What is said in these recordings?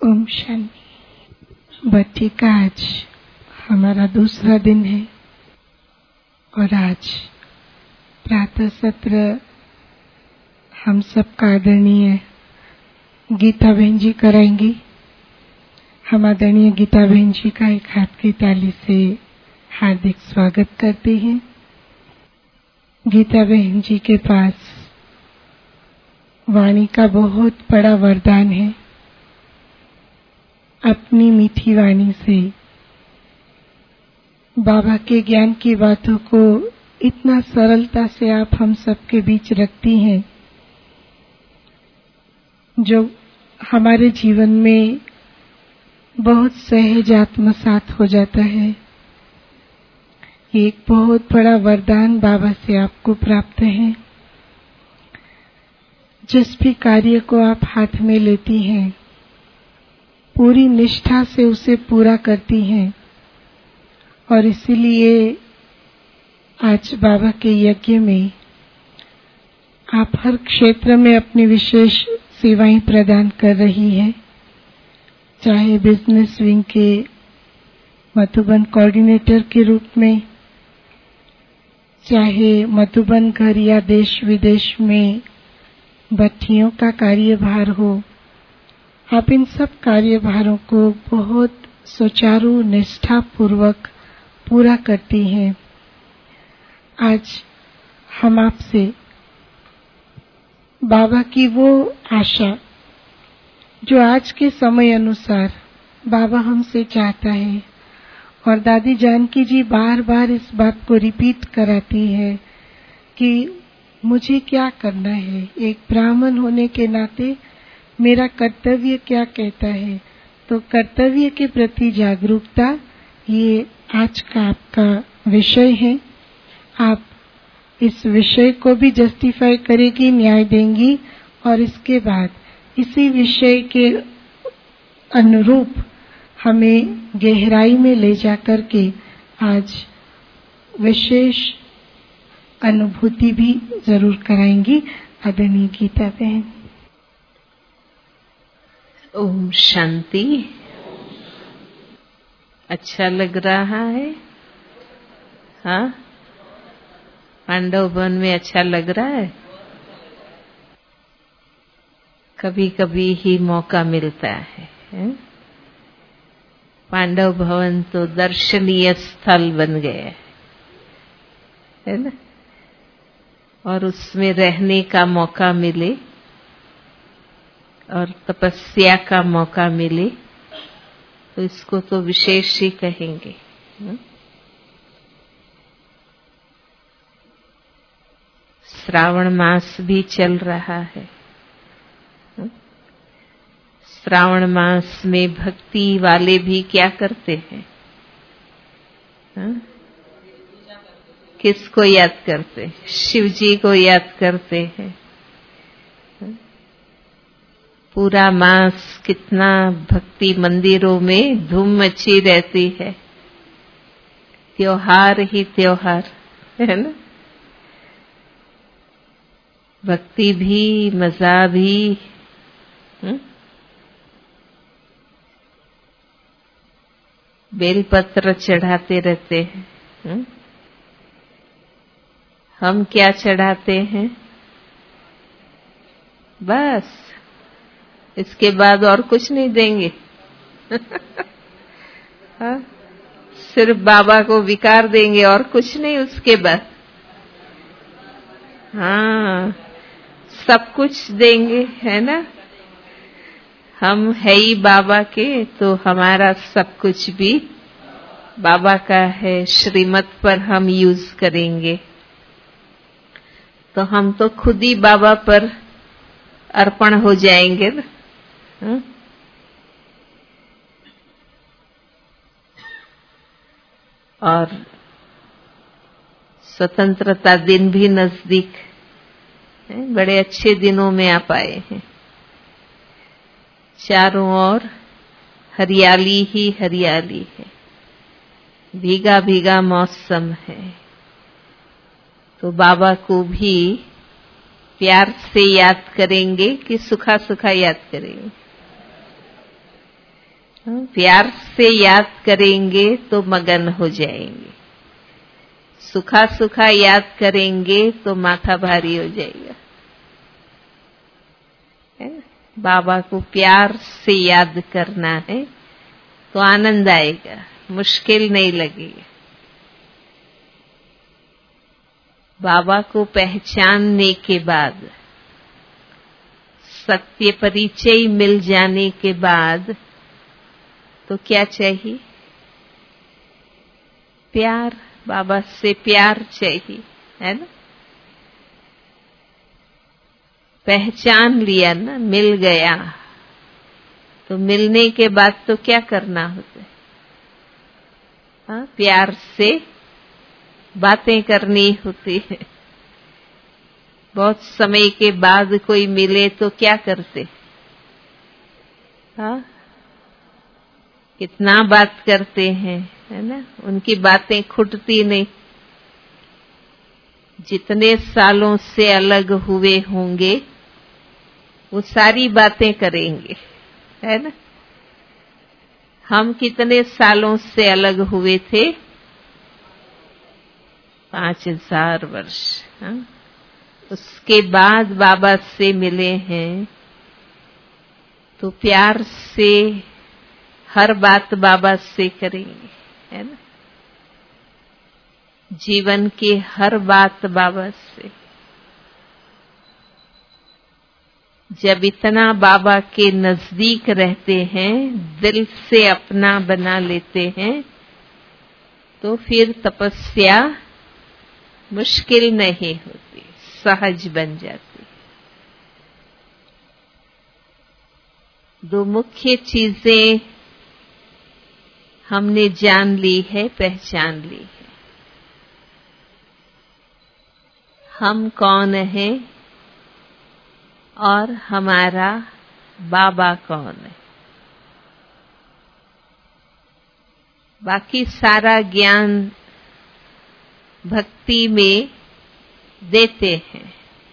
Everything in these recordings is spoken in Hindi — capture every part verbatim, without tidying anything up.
ओम शांति। बच्चे का आज हमारा दूसरा दिन है और आज प्रातः सत्र हम सबका आदरणीय गीता बहन जी कराएंगी। हम आदरणीय गीता बहन जी का एक हाथ की ताली से हार्दिक स्वागत करते हैं। गीता बहन जी के पास वाणी का बहुत बड़ा वरदान है। अपनी मीठी वाणी से बाबा के ज्ञान की बातों को इतना सरलता से आप हम सबके बीच रखती हैं, जो हमारे जीवन में बहुत सहज आत्मसात हो जाता है। एक बहुत बड़ा वरदान बाबा से आपको प्राप्त है। जिस भी कार्य को आप हाथ में लेती हैं, पूरी निष्ठा से उसे पूरा करती हैं और इसीलिए आज बाबा के यज्ञ में आप हर क्षेत्र में अपनी विशेष सेवाएं प्रदान कर रही हैं। चाहे बिजनेस विंग के मधुबन कोऑर्डिनेटर के रूप में, चाहे मधुबन घर या देश विदेश में भट्टियों का कार्यभार हो, आप इन सब कार्यभारों को बहुत सुचारू निष्ठा पूर्वक पूरा करती हैं। आज हम आपसे बाबा की वो आशा जो आज के समय अनुसार बाबा हमसे चाहता है, और दादी जानकी जी बार बार इस बात को रिपीट कराती है कि मुझे क्या करना है, एक ब्राह्मण होने के नाते मेरा कर्तव्य क्या कहता है। तो कर्तव्य के प्रति जागरूकता, ये आज का आपका विषय है। आप इस विषय को भी जस्टिफाई करेगी, न्याय देंगी, और इसके बाद इसी विषय के अनुरूप हमें गहराई में ले जाकर के आज विशेष अनुभूति भी जरूर कराएंगी आदरणीय गीता बहन। ओम शांति। अच्छा लग रहा है? हाँ, पांडव भवन में अच्छा लग रहा है। कभी कभी ही मौका मिलता है, है? पांडव भवन तो दर्शनीय स्थल बन गया है ना, और उसमें रहने का मौका मिले और तपस्या का मौका मिले तो इसको तो विशेष ही कहेंगे। श्रावण मास भी चल रहा है। श्रावण मास में भक्ति वाले भी क्या करते हैं? किसको याद करते हैं? शिव जी को याद करते हैं। पूरा मास कितना भक्ति मंदिरों में धूम मची रहती है। त्योहार ही त्योहार है ना, भक्ति भी मजा भी। हुँ? बेलपत्र चढ़ाते रहते हैं। हुँ? हम क्या चढ़ाते हैं? बस इसके बाद और कुछ नहीं देंगे। हाँ? सिर्फ बाबा को विकार देंगे और कुछ नहीं उसके बाद। हाँ, सब कुछ देंगे, है ना। हम है ही बाबा के, तो हमारा सब कुछ भी बाबा का है। श्रीमत पर हम यूज करेंगे तो हम तो खुद ही बाबा पर अर्पण हो जाएंगे ना। हुँ? और स्वतंत्रता दिन भी नजदीक है। बड़े अच्छे दिनों में आप आए हैं। चारों ओर हरियाली ही हरियाली है, भीगा भीगा मौसम है। तो बाबा को भी प्यार से याद करेंगे कि सुखा सुखा याद करेंगे? प्यार से याद करेंगे तो मगन हो जाएंगे, सुखा सुखा याद करेंगे तो माथा भारी हो जाएगा। बाबा को प्यार से याद करना है तो आनंद आएगा, मुश्किल नहीं लगेगा। बाबा को पहचानने के बाद, सत्य परिचय मिल जाने के बाद तो क्या चाहिए? प्यार। बाबा से प्यार चाहिए, है ना। पहचान लिया ना, मिल गया, तो मिलने के बाद तो क्या करना होता है? हाँ, प्यार से बातें करनी होती है। बहुत समय के बाद कोई मिले तो क्या करते? हाँ, कितना बात करते हैं, है ना। उनकी बातें खुटती नहीं। जितने सालों से अलग हुए होंगे वो सारी बातें करेंगे, है ना। हम कितने सालों से अलग हुए थे? पांच हजार वर्ष। हाँ? उसके बाद बाबा से मिले हैं तो प्यार से हर बात बाबा से करेंगे, है ना। जीवन की हर बात बाबा से। जब इतना बाबा के नजदीक रहते हैं, दिल से अपना बना लेते हैं, तो फिर तपस्या मुश्किल नहीं होती, सहज बन जाती। दो मुख्य चीजें हमने जान ली है, पहचान ली है। हम कौन हैं और हमारा बाबा कौन है। बाकी सारा ज्ञान भक्ति में देते हैं,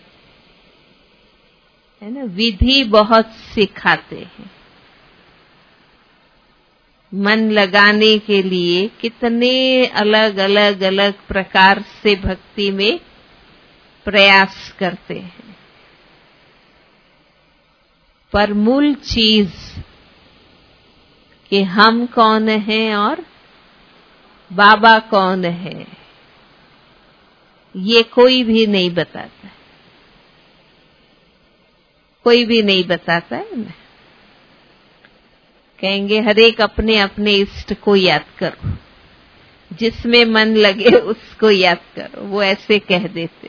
है ना। विधि बहुत सिखाते हैं। मन लगाने के लिए कितने अलग अलग अलग प्रकार से भक्ति में प्रयास करते हैं, पर मूल चीज कि हम कौन हैं और बाबा कौन है, ये कोई भी नहीं बताता, कोई भी नहीं बताता है ना। कहेंगे हर एक अपने अपने इष्ट को याद करो, जिसमें मन लगे उसको याद करो, वो ऐसे कह देते।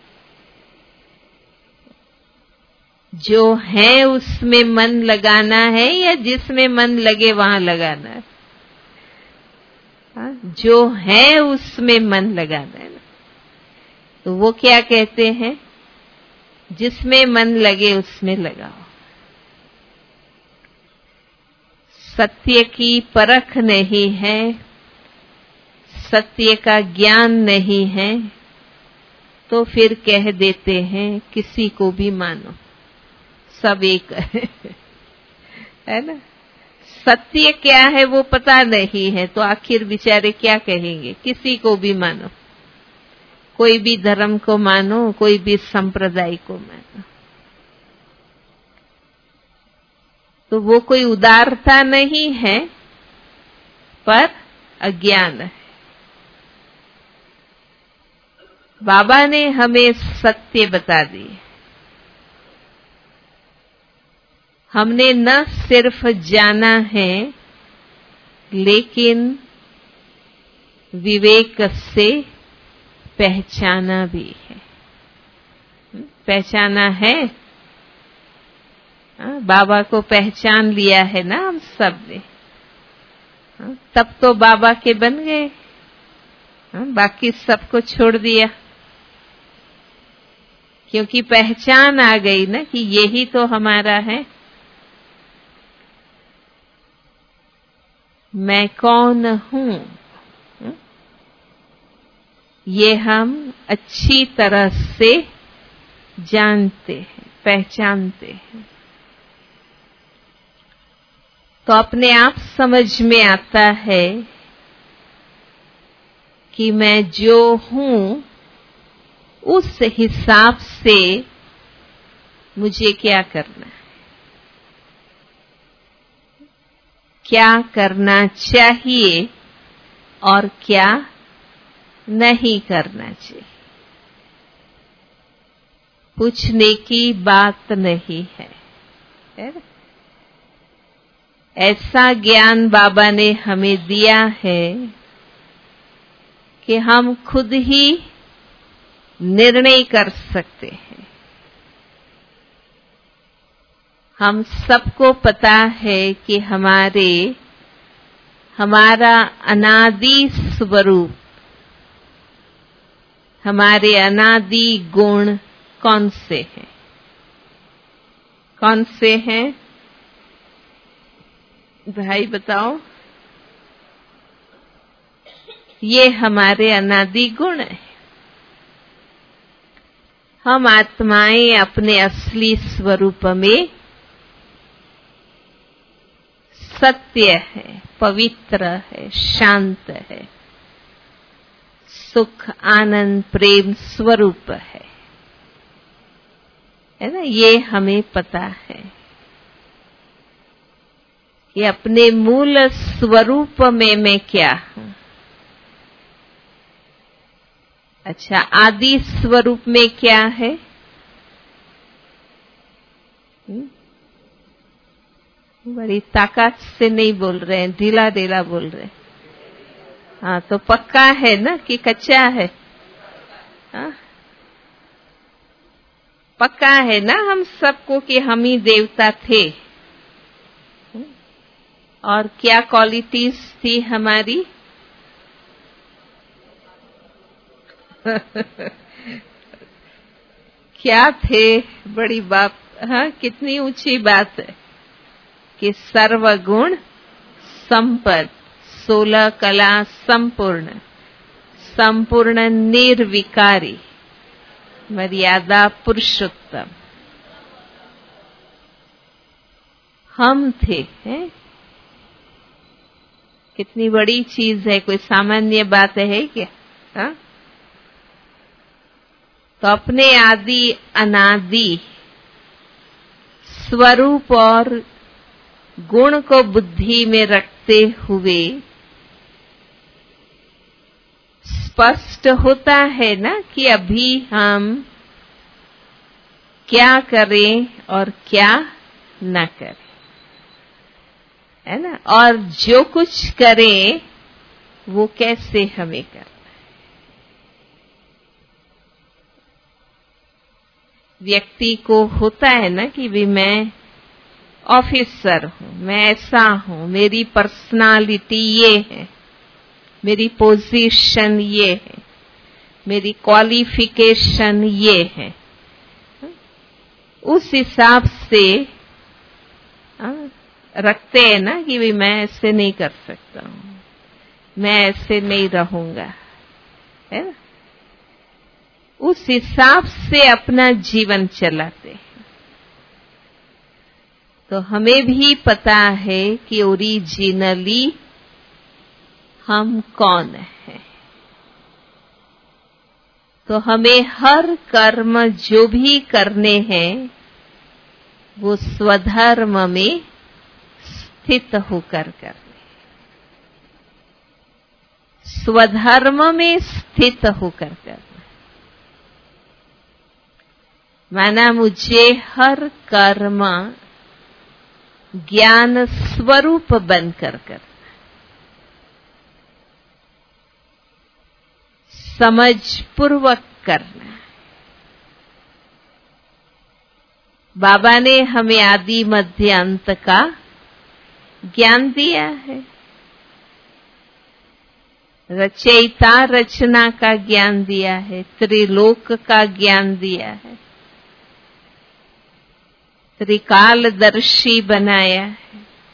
जो है उसमें मन लगाना है या जिसमें मन लगे वहां लगाना है? हाँ, जो है उसमें मन लगाना है ना। तो वो क्या कहते हैं? जिसमें मन लगे उसमें लगाओ। सत्य की परख नहीं है, सत्य का ज्ञान नहीं है, तो फिर कह देते हैं किसी को भी मानो, सब एक है ना। सत्य क्या है वो पता नहीं है, तो आखिर बेचारे क्या कहेंगे? किसी को भी मानो, कोई भी धर्म को मानो, कोई भी संप्रदाय को मानो। तो वो कोई उदारता नहीं है, पर अज्ञान है। बाबा ने हमें सत्य बता दी। हमने न सिर्फ जाना है, लेकिन विवेक से पहचाना भी है। पहचाना है, बाबा को पहचान लिया है ना हम सब ने, तब तो बाबा के बन गए। बाकी सबको छोड़ दिया, क्योंकि पहचान आ गई ना कि यही तो हमारा है। मैं कौन हूं, ये हम अच्छी तरह से जानते हैं, पहचानते हैं। तो अपने आप समझ में आता है कि मैं जो हूं उस हिसाब से मुझे क्या करना है, क्या करना चाहिए और क्या नहीं करना चाहिए। पूछने की बात नहीं है, है ना? ऐसा ज्ञान बाबा ने हमें दिया है कि हम खुद ही निर्णय कर सकते हैं। हम सबको पता है कि हमारे हमारा अनादि स्वरूप, हमारे अनादि गुण कौन से हैं? कौन से हैं भाई बताओ? ये हमारे अनादि गुण है। हम आत्माएं अपने असली स्वरूप में सत्य है, पवित्र है, शांत है, सुख आनंद प्रेम स्वरूप है, है ना? ये हमें पता है कि अपने मूल स्वरूप में मैं क्या हूं। अच्छा, आदि स्वरूप में क्या है? हुँ? बड़ी ताकत से नहीं बोल रहे हैं, ढीला ढीला बोल रहे हैं। हाँ, तो पक्का है ना कि कच्चा है? हाँ? पक्का है ना हम सबको कि हम ही देवता थे। और क्या क्वालिटीज थी हमारी? क्या थे? बड़ी बात, हाँ, कितनी ऊंची बात है कि सर्वगुण संपन्न, सोलह कला संपूर्ण, संपूर्ण निर्विकारी, मर्यादा पुरुषोत्तम हम थे, हैं? कितनी बड़ी चीज है, कोई सामान्य बात है क्या? हा? तो अपने आदि अनादि स्वरूप और गुण को बुद्धि में रखते हुए स्पष्ट होता है ना कि अभी हम क्या करें और क्या न करें, है ना? और जो कुछ करें वो कैसे हमें करना है। व्यक्ति को होता है ना कि भी मैं ऑफिसर हूं, मैं ऐसा हूं, मेरी पर्सनालिटी ये है, मेरी पोजीशन ये है, मेरी क्वालिफिकेशन ये है। उस हिसाब से रखते हैं ना कि भी मैं ऐसे नहीं कर सकता हूं, मैं ऐसे नहीं रहूंगा, है ना? उस हिसाब से अपना जीवन चलाते हैं। तो हमें भी पता है कि ओरिजिनली हम कौन हैं। तो हमें हर कर्म जो भी करने हैं वो स्वधर्म में स्थित होकर करने, स्वधर्म में स्थित होकर करना। माना मुझे हर कर्म ज्ञान स्वरूप बनकर करना, समझ पूर्वक करना। बाबा ने हमें आदि मध्य अंत का ज्ञान दिया है, रचयिता रचना का ज्ञान दिया है, त्रिलोक का ज्ञान दिया है, त्रिकालदर्शी बनाया है।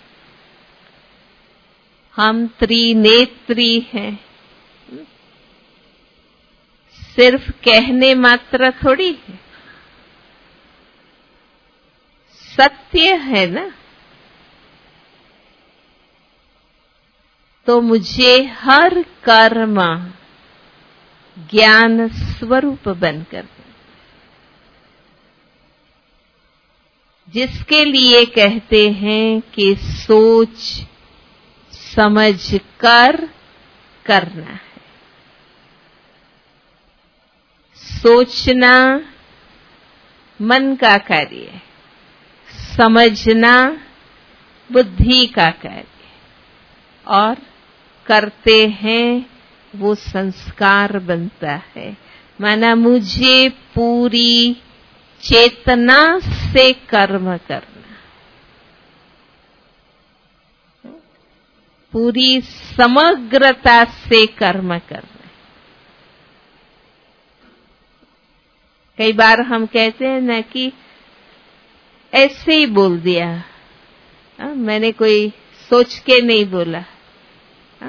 हम त्रिनेत्री हैं, सिर्फ कहने मात्र थोड़ी है, सत्य है ना। तो मुझे हर कर्म ज्ञान स्वरूप बनकर, जिसके लिए कहते हैं कि सोच समझ कर करना है। सोचना मन का कार्य है, समझना बुद्धि का कार्य है, और करते हैं वो संस्कार बनता है। माना मुझे पूरी चेतना से कर्म करना, पूरी समग्रता से कर्म करना। कई बार हम कहते हैं ना कि ऐसे ही बोल दिया, आ, मैंने कोई सोच के नहीं बोला, आ,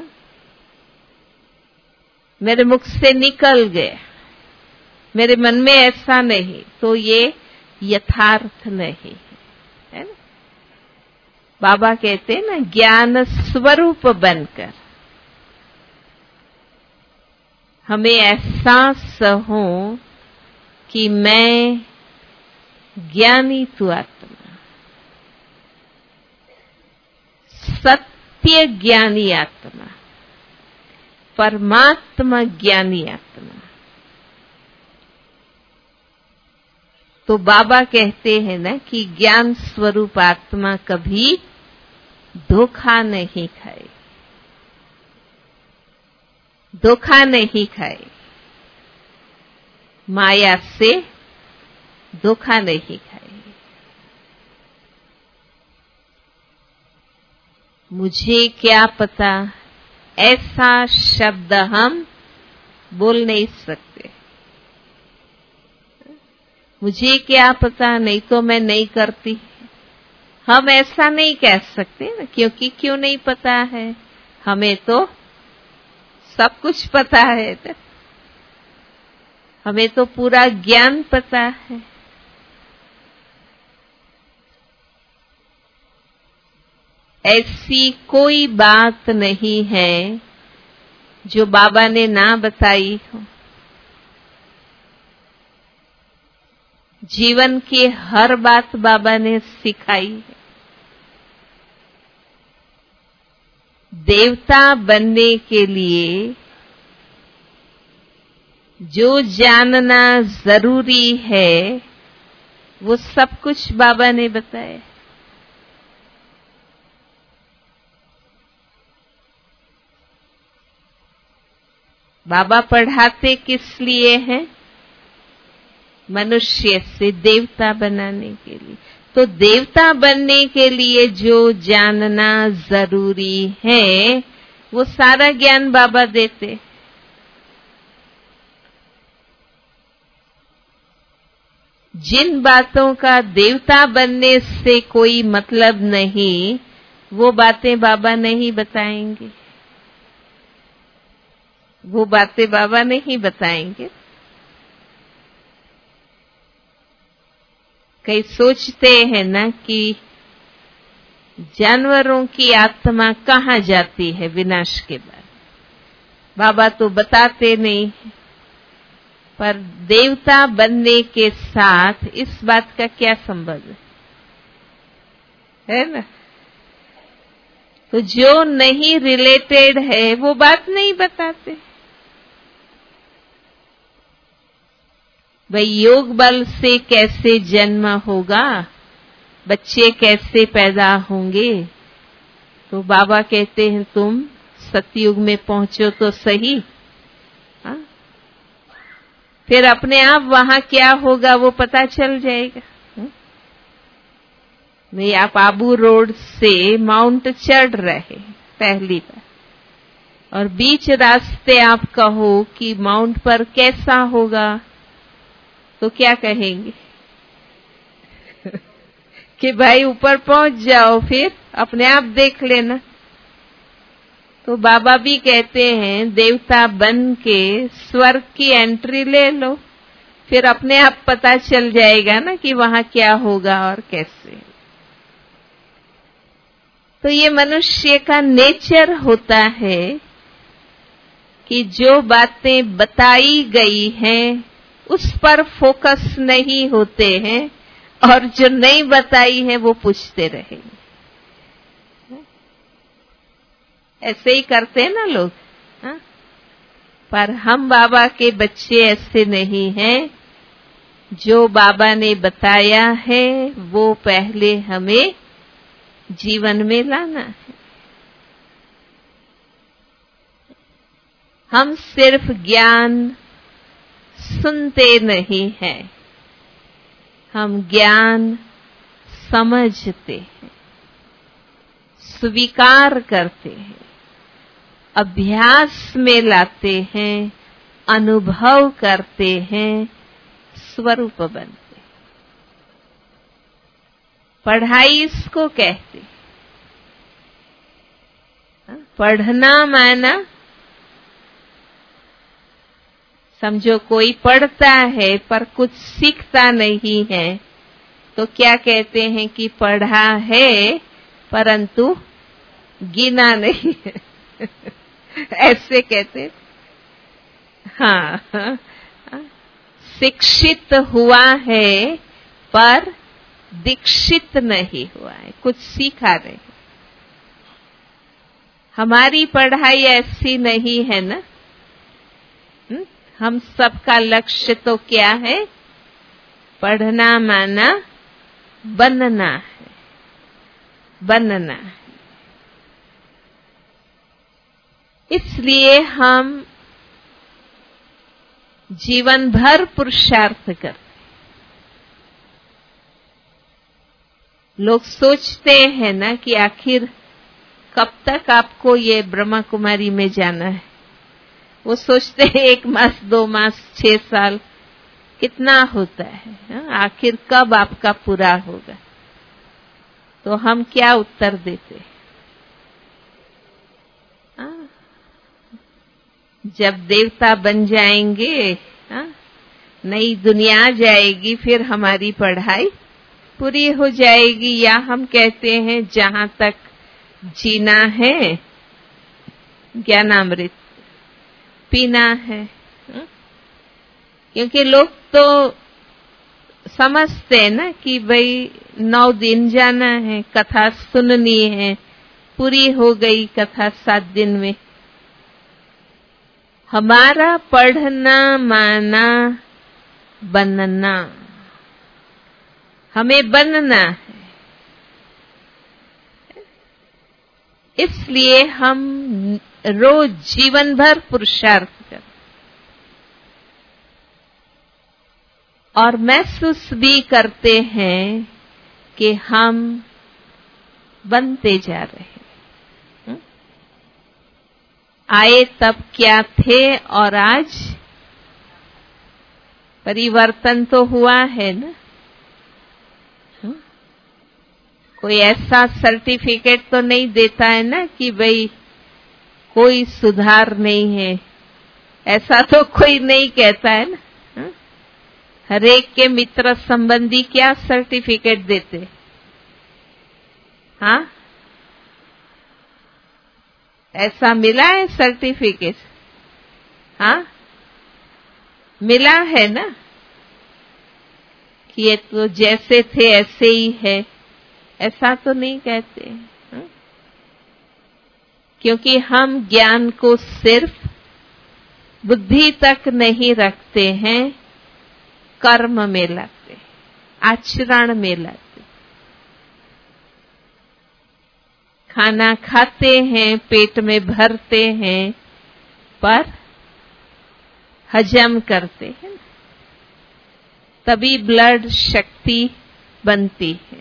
मेरे मुख से निकल गया, मेरे मन में ऐसा नहीं, तो ये यथार्थ नहीं है ना। बाबा कहते हैं ना, ज्ञान स्वरूप बनकर हमें एहसास हो कि मैं ज्ञानी तू आत्मा, सत्य ज्ञानी आत्मा, परमात्मा ज्ञानी आत्मा। तो बाबा कहते हैं ना कि ज्ञान स्वरूप आत्मा कभी धोखा नहीं खाए, धोखा नहीं खाए, माया से धोखा नहीं खाए। मुझे क्या पता, ऐसा शब्द हम बोल नहीं सकते। मुझे क्या पता, नहीं तो मैं नहीं करती, हम ऐसा नहीं कह सकते ना, क्योंकि क्यों नहीं पता है, हमें तो सब कुछ पता है ना? हमें तो पूरा ज्ञान पता है। ऐसी कोई बात नहीं है जो बाबा ने ना बताई हो। जीवन की हर बात बाबा ने सिखाई है। देवता बनने के लिए जो जानना जरूरी है वो सब कुछ बाबा ने बताया। बाबा पढ़ाते किस लिए हैं? मनुष्य से देवता बनाने के लिए। तो देवता बनने के लिए जो जानना जरूरी है वो सारा ज्ञान बाबा देते। जिन बातों का देवता बनने से कोई मतलब नहीं, वो बातें बाबा नहीं बताएंगे, वो बातें बाबा नहीं बताएंगे। कई सोचते हैं ना कि जानवरों की आत्मा कहाँ जाती है विनाश के बाद, बाबा तो बताते नहीं। पर देवता बनने के साथ इस बात का क्या संबंध है ना? तो जो नहीं रिलेटेड है वो बात नहीं बताते। भाई योग बल से कैसे जन्म होगा, बच्चे कैसे पैदा होंगे, तो बाबा कहते हैं तुम सतयुग में पहुंचो तो सही, हा? फिर अपने आप वहां क्या होगा वो पता चल जाएगा। भाई आप आबू रोड से माउंट चढ़ रहे पहली बार, और बीच रास्ते आप कहो कि माउंट पर कैसा होगा, तो क्या कहेंगे कि भाई ऊपर पहुंच जाओ, फिर अपने आप देख लेना। तो बाबा भी कहते हैं देवता बन के स्वर्ग की एंट्री ले लो, फिर अपने आप पता चल जाएगा ना कि वहां क्या होगा और कैसे। तो ये मनुष्य का नेचर होता है कि जो बातें बताई गई हैं उस पर फोकस नहीं होते हैं और जो नहीं बताई है वो पूछते रहेंगे। ऐसे ही करते हैं ना लोग, हा? पर हम बाबा के बच्चे ऐसे नहीं हैं। जो बाबा ने बताया है वो पहले हमें जीवन में लाना है। हम सिर्फ ज्ञान सुनते नहीं हैं, हम ज्ञान समझते हैं, स्वीकार करते हैं, अभ्यास में लाते हैं, अनुभव करते हैं, स्वरूप बनते हैं। पढ़ाई इसको कहते हैं। पढ़ना माना, समझो कोई पढ़ता है पर कुछ सीखता नहीं है तो क्या कहते हैं कि पढ़ा है परंतु गिना नहीं है। ऐसे कहते हैं। हाँ, हाँ, शिक्षित हुआ है पर दीक्षित नहीं हुआ है, कुछ सीखा नहीं। हमारी पढ़ाई ऐसी नहीं है ना। हुँ? हम सबका लक्ष्य तो क्या है? पढ़ना माना बनना है, बनना है। इसलिए हम जीवन भर पुरुषार्थ करते। लोग सोचते हैं ना कि आखिर कब तक आपको ये ब्रह्मा कुमारी में जाना है। वो सोचते हैं एक मास, दो मास, छह साल कितना होता है, आखिर कब आपका पूरा होगा। तो हम क्या उत्तर देते? जब देवता बन जाएंगे, नई दुनिया आ जाएगी, फिर हमारी पढ़ाई पूरी हो जाएगी। या हम कहते हैं जहां तक जीना है ज्ञानामृत पीना है। क्योंकि लोग तो समझते हैं ना कि भाई नौ दिन जाना है, कथा सुननी है, पूरी हो गई कथा सात दिन में। हमारा पढ़ना माना बनना, हमें बनना है। इसलिए हम रोज जीवन भर पुरुषार्थ करते और महसूस भी करते हैं कि हम बनते जा रहे हैं। आए तब क्या थे और आज परिवर्तन तो हुआ है ना। कोई ऐसा सर्टिफिकेट तो नहीं देता है ना कि भाई कोई सुधार नहीं है, ऐसा तो कोई नहीं कहता है ना। हरेक के मित्र संबंधी क्या सर्टिफिकेट देते? हाँ, ऐसा मिला है सर्टिफिकेट? हाँ, मिला है ना कि ये तो जैसे थे ऐसे ही है, ऐसा तो नहीं कहते। हा? क्योंकि हम ज्ञान को सिर्फ बुद्धि तक नहीं रखते हैं, कर्म में लाते, आचरण में लाते। खाना खाते हैं, पेट में भरते हैं, पर हजम करते हैं, तभी ब्लड शक्ति बनती है।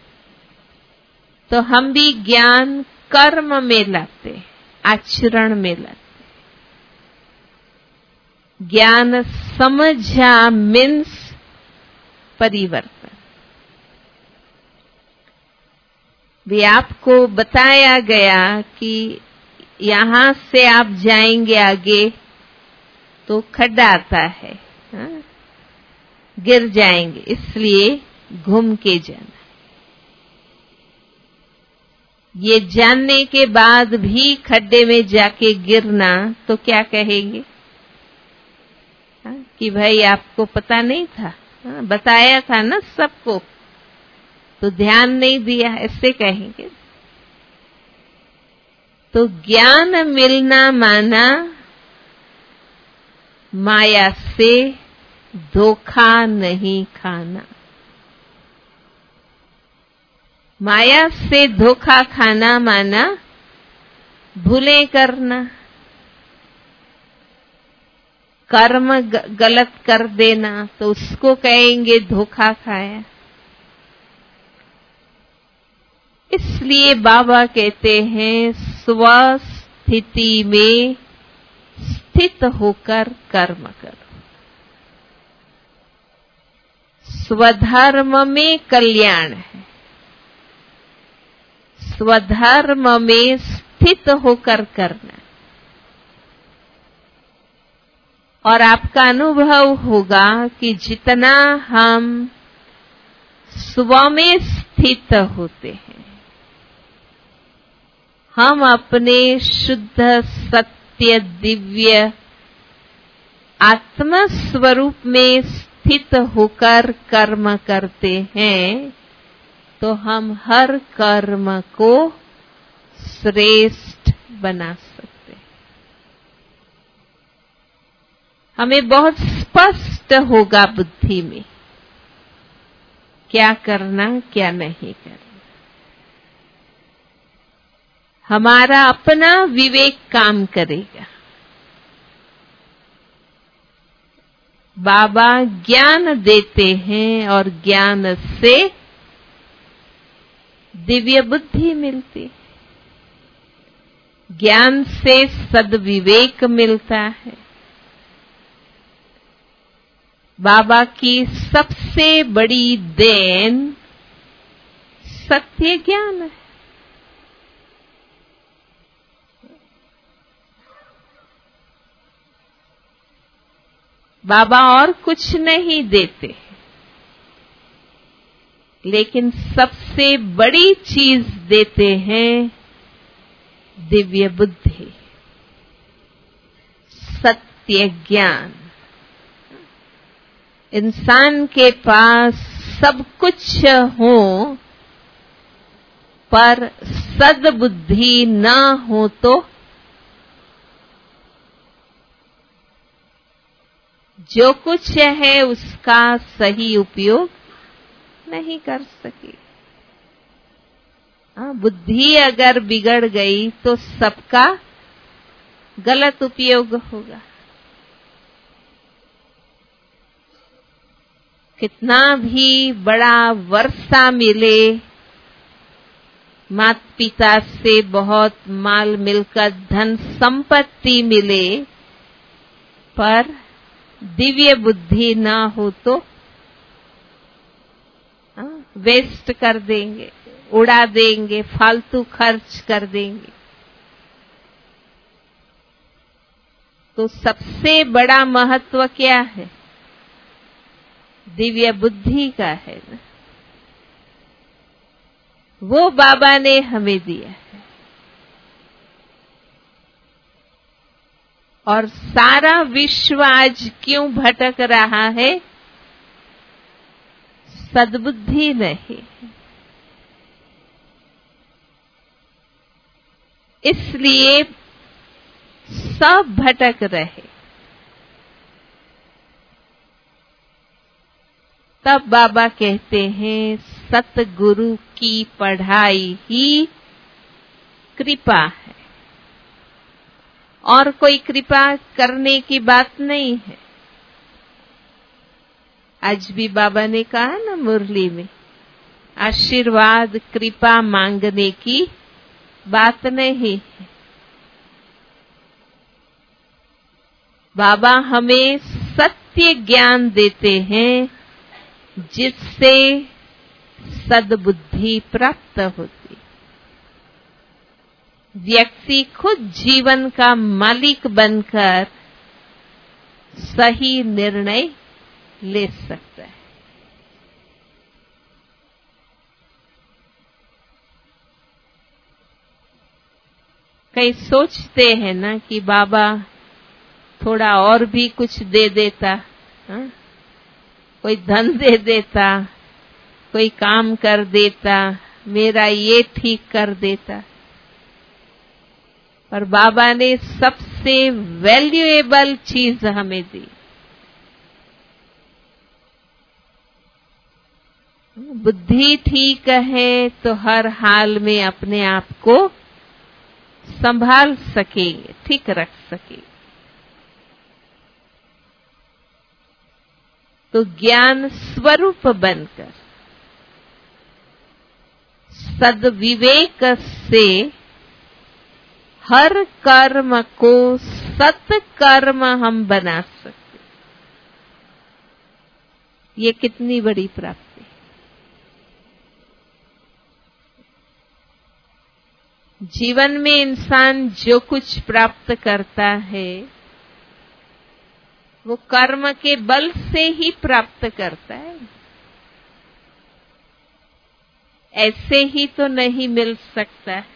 तो हम भी ज्ञान कर्म में लाते, आचरण में लाते। ज्ञान समझा मीन्स परिवर्तन। भी आपको बताया गया कि यहां से आप जाएंगे आगे तो खड्डा आता है, हा? गिर जाएंगे, इसलिए घूम के जाना। ये जानने के बाद भी खड्डे में जाके गिरना तो क्या कहेंगे? हा? कि भाई आपको पता नहीं था, हा? बताया था ना सबको, तो ध्यान नहीं दिया, ऐसे कहेंगे। तो ज्ञान मिलना माना माया से धोखा नहीं खाना। माया से धोखा खाना माना भूलें करना, कर्म गलत कर देना, तो उसको कहेंगे धोखा खाया। इसलिए बाबा कहते हैं स्वस्थिति में स्थित होकर कर्म करो। स्वधर्म में कल्याण है, स्वधर्म में स्थित होकर करना। और आपका अनुभव होगा कि जितना हम स्व में स्थित होते हैं, हम अपने शुद्ध सत्य दिव्य आत्मा स्वरूप में स्थित होकर कर्म करते हैं, तो हम हर कर्म को श्रेष्ठ बना सकते हैं। हमें बहुत स्पष्ट होगा बुद्धि में क्या करना क्या नहीं करना। हमारा अपना विवेक काम करेगा। बाबा ज्ञान देते हैं और ज्ञान से दिव्य बुद्धि मिलती है, ज्ञान से सद्विवेक मिलता है। बाबा की सबसे बड़ी देन सत्य ज्ञान है। बाबा और कुछ नहीं देते, लेकिन सबसे बड़ी चीज देते हैं दिव्य बुद्धि, सत्य ज्ञान। इंसान के पास सब कुछ हो पर सद्बुद्धि न हो तो जो कुछ है उसका सही उपयोग नहीं कर सके। बुद्धि अगर बिगड़ गई तो सबका गलत उपयोग होगा। कितना भी बड़ा वर्षा मिले, माता पिता से बहुत माल मिलकर धन संपत्ति मिले, पर दिव्य बुद्धि ना हो तो वेस्ट कर देंगे, उड़ा देंगे, फालतू खर्च कर देंगे। तो सबसे बड़ा महत्व क्या है? दिव्य बुद्धि का है ना। वो बाबा ने हमें दिया है। और सारा विश्व आज क्यों भटक रहा है? सद्बुद्धि नहीं। इसलिए सब भटक रहे। तब बाबा कहते हैं सतगुरु की पढ़ाई ही कृपा है, और कोई कृपा करने की बात नहीं है। आज भी बाबा ने कहा ना मुरली में, आशीर्वाद कृपा मांगने की बात नहीं है। बाबा हमें सत्य ज्ञान देते हैं जिससे सद्बुद्धि प्राप्त होती। व्यक्ति खुद जीवन का मालिक बनकर सही निर्णय ले सकता है। कई सोचते हैं ना कि बाबा थोड़ा और भी कुछ दे देता, हा? कोई धन दे देता, कोई काम कर देता, मेरा ये ठीक कर देता। पर बाबा ने सबसे वैल्यूएबल चीज हमें दी, बुद्धि ठीक है तो हर हाल में अपने आप को संभाल सकेंगे, ठीक रख सकेंगे। तो ज्ञान स्वरूप बनकर सद्विवेक से हर कर्म को सत्कर्म हम बना सकते, ये कितनी बड़ी प्राप्ति। जीवन में इंसान जो कुछ प्राप्त करता है वो कर्म के बल से ही प्राप्त करता है, ऐसे ही तो नहीं मिल सकता है।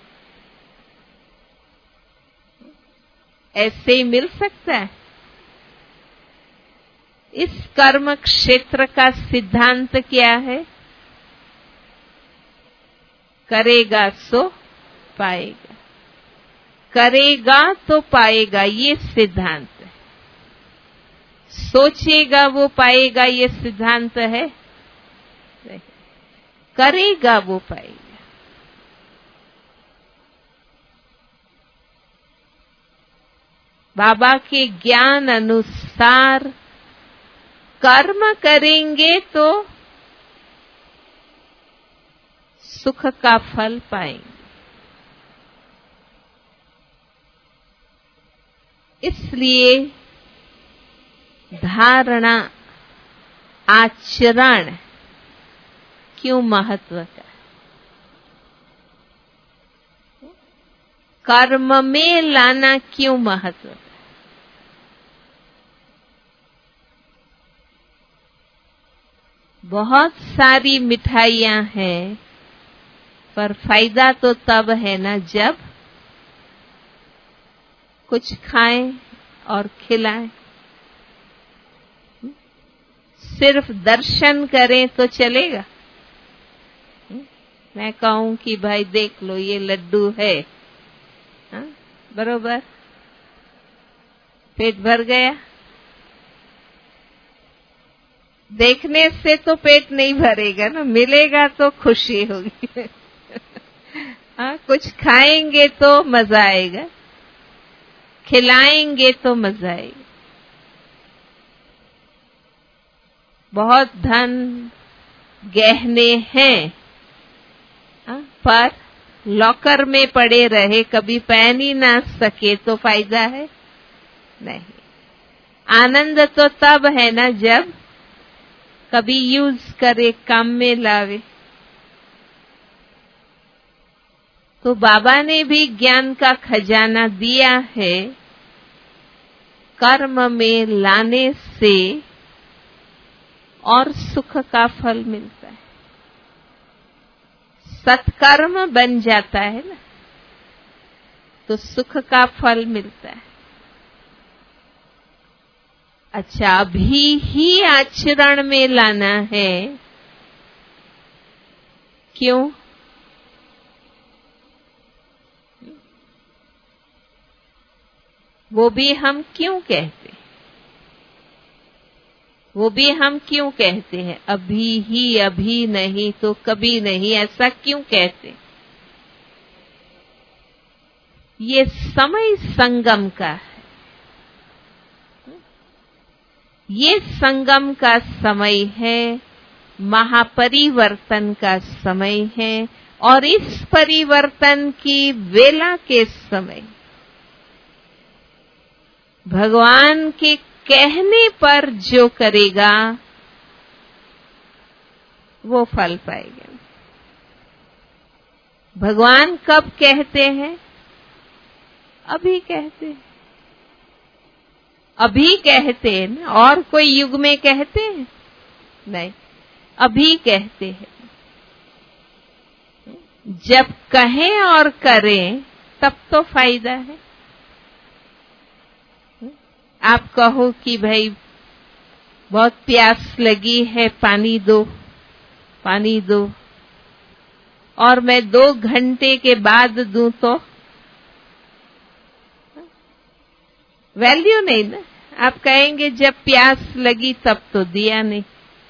ऐसे ही मिल सकता है? इस कर्म क्षेत्र का सिद्धांत क्या है? करेगा सो पाएगा, करेगा तो पाएगा, ये सिद्धांत है। सोचेगा वो पाएगा, ये सिद्धांत है? नहीं। करेगा वो पाएगा। बाबा के ज्ञान अनुसार कर्म करेंगे तो सुख का फल पाएंगे। इसलिए धारणा, आचरण क्यों महत्व का? कर्म में लाना क्यों महत्व का? बहुत सारी मिठाइयां हैं, पर फायदा तो तब है ना जब कुछ खाएं और खिलाएं। सिर्फ दर्शन करें तो चलेगा? मैं कहूं कि भाई देख लो ये लड्डू है, हा? बरोबर, पेट भर गया। देखने से तो पेट नहीं भरेगा ना, मिलेगा तो खुशी होगी। हाँ, कुछ खाएंगे तो मजा आएगा, खिलाएंगे तो मजा आएगा। बहुत धन गहने हैं, हाँ, पर लॉकर में पड़े रहे, कभी पहन ही ना सके तो फायदा है? नहीं। आनंद तो तब है ना जब कभी यूज करे, काम में लावे। तो बाबा ने भी ज्ञान का खजाना दिया है, कर्म में लाने से और सुख का फल मिलता है। सत्कर्म बन जाता है ना, तो सुख का फल मिलता है। अच्छा, अभी ही आचरण में लाना है, क्यों? वो भी हम क्यों कहते हैं? वो भी हम क्यों कहते हैं? अभी ही, अभी नहीं तो कभी नहीं, ऐसा क्यों कहते? ये समय संगम का है। ये संगम का समय है, महापरिवर्तन का समय है, और इस परिवर्तन की वेला के समय भगवान के कहने पर जो करेगा वो फल पाएगा। भगवान कब कहते हैं? अभी कहते हैं। अभी कहते हैं ना, और कोई युग में कहते हैं? नहीं, अभी कहते हैं। जब कहें और करें तब तो फायदा है। आप कहो कि भाई बहुत प्यास लगी है, पानी दो, पानी दो, और मैं दो घंटे के बाद दूं तो वैल्यू नहीं ना। आप कहेंगे जब प्यास लगी तब तो दिया नहीं।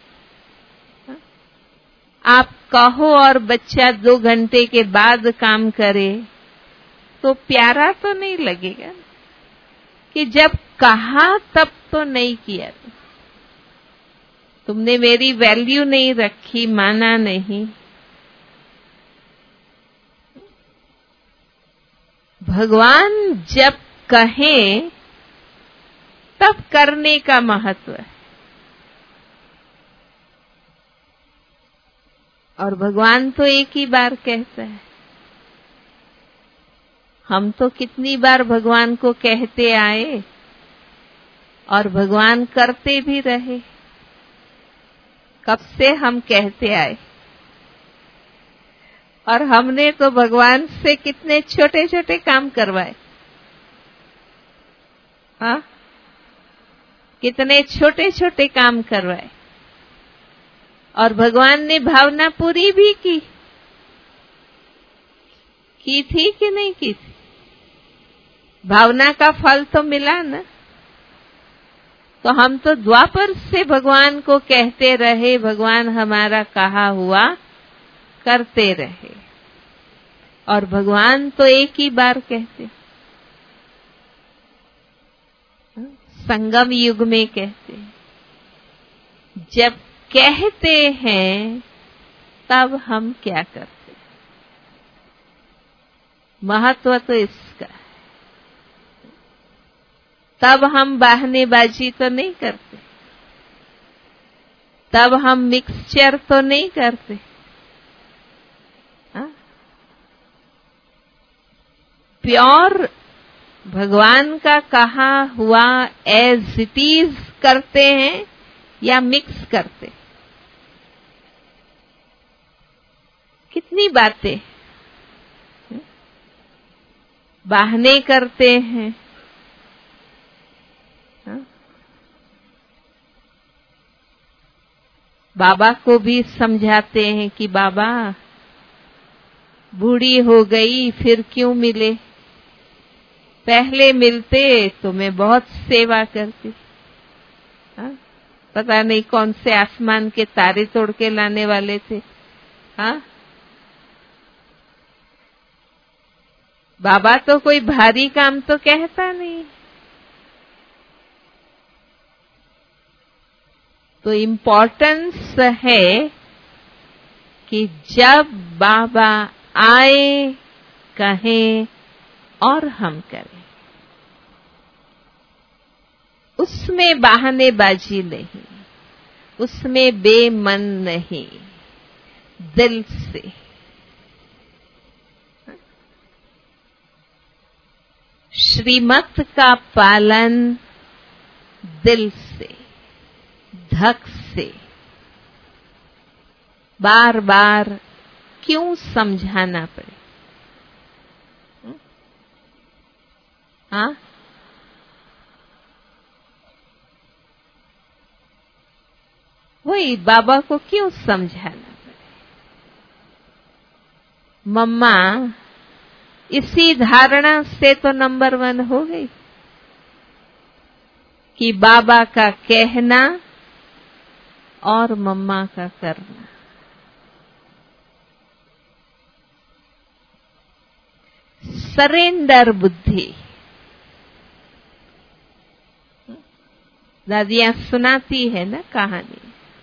आप कहो और बच्चा दो घंटे के बाद काम करे तो प्यारा तो नहीं लगेगा कि जब कहा तब तो नहीं किया। तुमने मेरी वैल्यू नहीं रखी, माना नहीं। भगवान जब कहें तब करने का महत्व है। और भगवान तो एक ही बार कहता है। हम तो कितनी बार भगवान को कहते आए और भगवान करते भी रहे। कब से हम कहते आए, और हमने तो भगवान से कितने छोटे छोटे काम करवाए। हाँ, कितने छोटे छोटे काम करवाए, और भगवान ने भावना पूरी भी की की थी कि नहीं की थी? भावना का फल तो मिला ना। तो हम तो द्वापर से भगवान को कहते रहे, भगवान हमारा कहा हुआ करते रहे। और भगवान तो एक ही बार कहते, संगम युग में कहते। जब कहते हैं तब हम क्या करते? महत्व तो इसका है। तब हम बहानेबाजी तो नहीं करते, तब हम मिक्सचर तो नहीं करते। हाँ? प्योर भगवान का कहा हुआ एज इट इज करते हैं या मिक्स करते? कितनी बातें बहाने करते हैं। हाँ? बाबा को भी समझाते हैं कि बाबा बूढ़ी हो गई फिर क्यों मिले, पहले मिलते तो मैं बहुत सेवा करती। हाँ? पता नहीं कौन से आसमान के तारे तोड़ के लाने वाले थे। हाँ? बाबा तो कोई भारी काम तो कहता नहीं। तो इम्पोर्टेंस है कि जब बाबा आए, कहें और हम करें, उसमें बहानेबाजी नहीं, उसमें बेमन नहीं, दिल से। श्रीमत का पालन दिल से, धक से। बार बार क्यों समझाना पड़े? हाँ? वही बाबा को क्यों समझाना पड़े? मम्मा इसी धारणा से तो नंबर वन हो गई कि बाबा का कहना और मम्मा का करना। सरेंडर बुद्धि। दादियां सुनाती है ना कहानी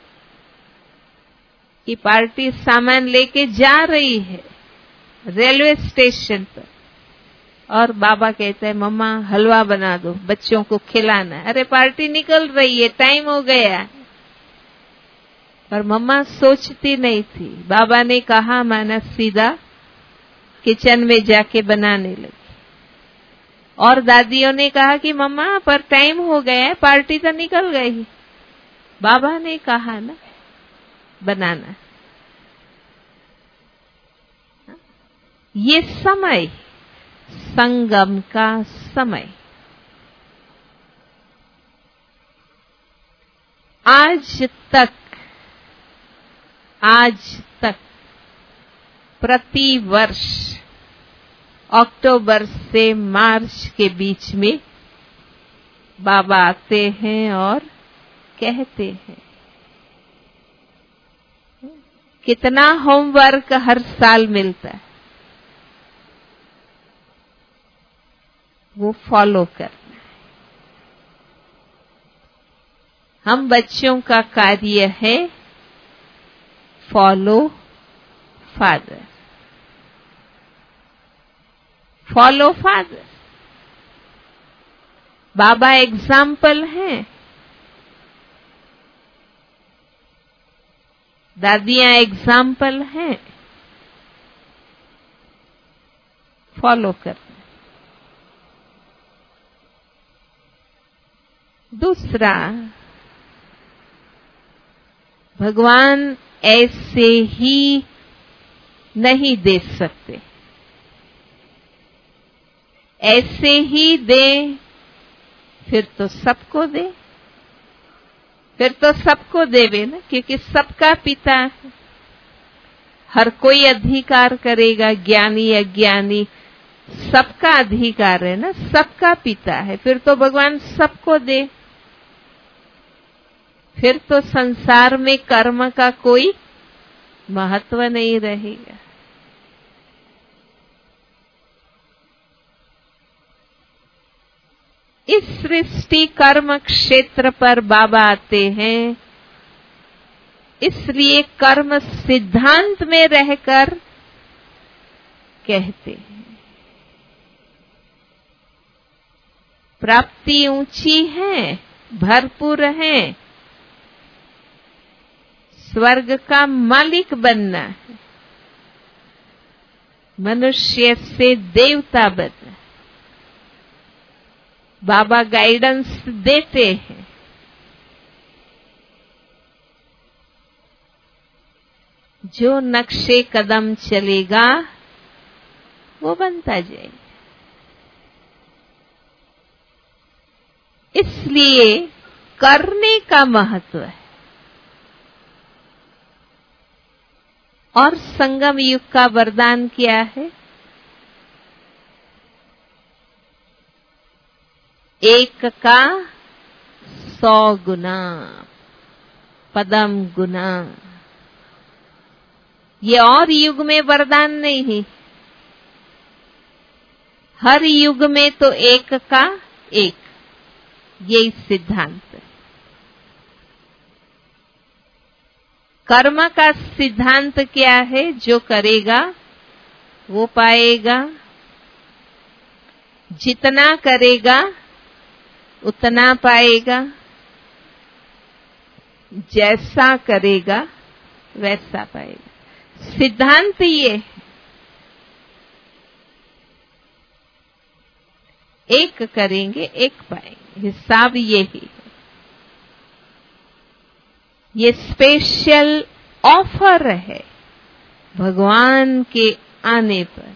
कि पार्टी सामान लेके जा रही है रेलवे स्टेशन पर, और बाबा कहते हैं मम्मा हलवा बना दो, बच्चों को खिलाना है। अरे पार्टी निकल रही है, टाइम हो गया। पर मम्मा सोचती नहीं थी। बाबा ने कहा माना सीधा किचन में जाके बनाने लगी। और दादियों ने कहा कि मम्मा पर टाइम हो गया है, पार्टी तो निकल गई। बाबा ने कहा ना बनाना। ये समय संगम का समय। आज तक आज तक प्रति वर्ष अक्टूबर से मार्च के बीच में बाबा आते हैं और कहते हैं। कितना होमवर्क हर साल मिलता है, वो फॉलो करना है। हम बच्चों का कार्य है फॉलो फादर, फॉलो फादर। बाबा एग्जाम्पल हैं, दादियां एग्जाम्पल हैं, फॉलो करना। दूसरा, भगवान ऐसे ही नहीं दे सकते, ऐसे ही दे फिर तो सबको दे, फिर तो सबको देवे ना, क्योंकि सबका पिता है। हर कोई अधिकार करेगा, ज्ञानी अज्ञानी सबका अधिकार है ना, सबका पिता है। फिर तो भगवान सबको दे, फिर तो संसार में कर्म का कोई महत्व नहीं रहेगा। इस सृष्टि कर्म क्षेत्र पर बाबा आते हैं, इसलिए कर्म सिद्धांत में रहकर कहते हैं। प्राप्ति ऊंची है, भरपूर है, स्वर्ग का मालिक बनना है, मनुष्य से देवता बनना। बाबा गाइडेंस देते हैं। जो नक्शे कदम चलेगा वो बनता जाएगा। इसलिए करने का महत्व है। और संगम युग का वरदान क्या है? एक का सौ गुना, पदम गुना। ये और युग में वरदान नहीं है, हर युग में तो एक का एक, यही सिद्धांत है। कर्म का सिद्धांत क्या है? जो करेगा वो पाएगा, जितना करेगा उतना पाएगा, जैसा करेगा वैसा पाएगा। सिद्धांत ये है। एक करेंगे एक पाएंगे, हिसाब यही है। ये स्पेशल ऑफर है भगवान के आने पर।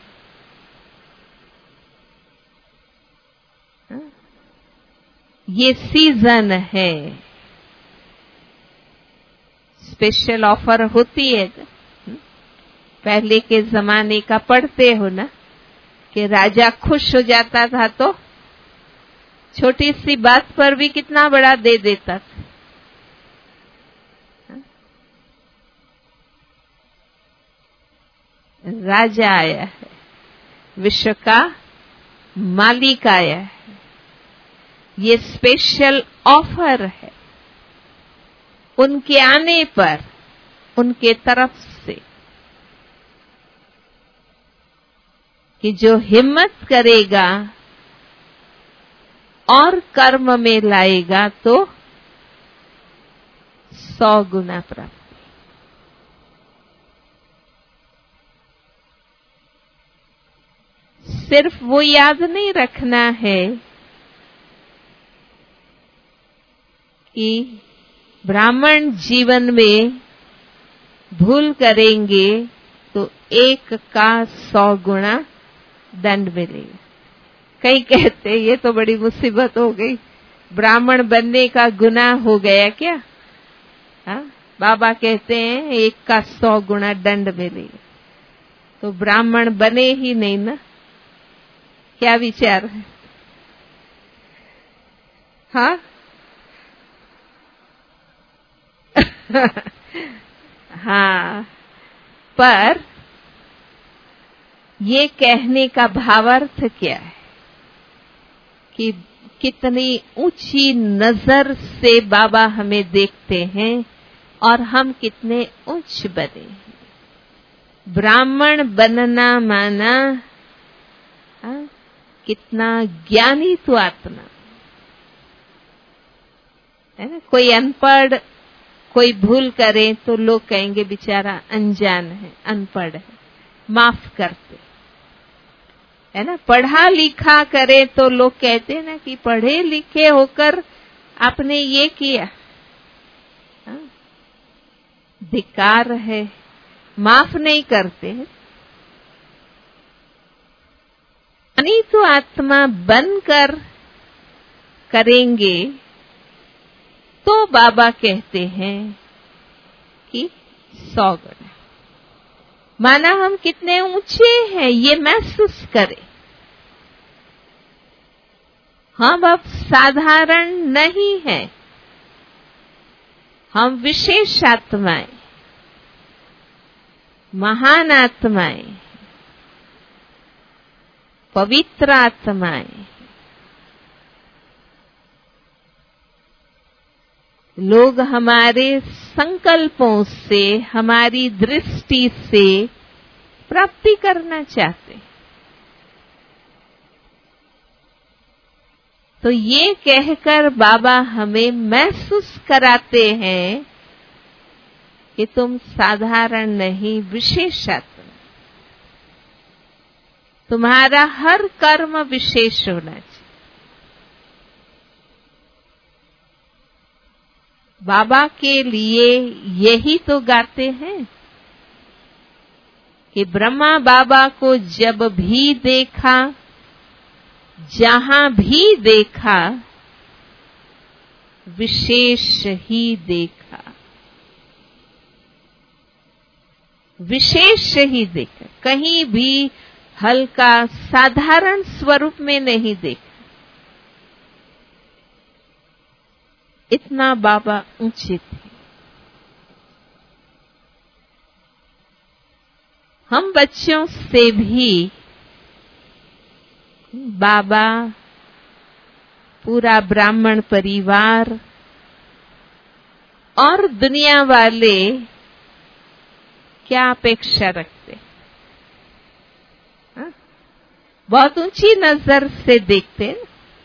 ये सीजन है, स्पेशल ऑफर होती है। पहले के जमाने का पढ़ते हो ना कि राजा खुश हो जाता था तो छोटी सी बात पर भी कितना बड़ा दे देता था। राजा आया है, विश्व का मालिक आया है, ये स्पेशल ऑफर है उनके आने पर, उनके तरफ से, कि जो हिम्मत करेगा और कर्म में लाएगा तो सौ गुना प्राप्त। सिर्फ वो याद नहीं रखना है कि ब्राह्मण जीवन में भूल करेंगे तो एक का सौ गुना दंड मिलेगा। कई कहते ये तो बड़ी मुसीबत हो गई, ब्राह्मण बनने का गुनाह हो गया क्या? हाँ, बाबा कहते हैं एक का सौ गुना दंड मिलेगा, तो ब्राह्मण बने ही नहीं ना। क्या विचार है? हाँ हाँ, पर ये कहने का भावार्थ क्या है कि कितनी ऊंची नजर से बाबा हमें देखते हैं और हम कितने उच्च बने हैं। ब्राह्मण बनना माना आ, कितना ज्ञानी तो आत्मा है ना। कोई अनपढ़ कोई भूल करे तो लोग कहेंगे बेचारा अनजान है, अनपढ़ है, माफ करते है ना। पढ़ा लिखा करे तो लोग कहते हैं ना कि पढ़े लिखे होकर आपने ये किया, धिक्कार है, माफ नहीं करते हैं। यानी तो आत्मा बनकर करेंगे तो बाबा कहते हैं कि सौ गुना, माना हम कितने ऊंचे हैं ये महसूस करें। हम अब साधारण नहीं हैं, हम विशेष आत्माएं, महान आत्माएं, पवित्र आत्माएं। लोग हमारे संकल्पों से, हमारी दृष्टि से प्राप्ति करना चाहते हैं। तो ये कहकर बाबा हमें महसूस कराते हैं कि तुम साधारण नहीं, विशेष आत्मा। तुम्हारा हर कर्म विशेष होना चाहिए। बाबा के लिए यही तो गाते हैं कि ब्रह्मा बाबा को जब भी देखा, जहां भी देखा, विशेष ही देखा, विशेष ही देखा, कहीं भी हल्का साधारण स्वरूप में नहीं देखा। इतना बाबा ऊंचे थे। हम बच्चों से भी बाबा, पूरा ब्राह्मण परिवार और दुनिया वाले क्या अपेक्षा रखते हैं? बहुत ऊंची नजर से देखते हैं,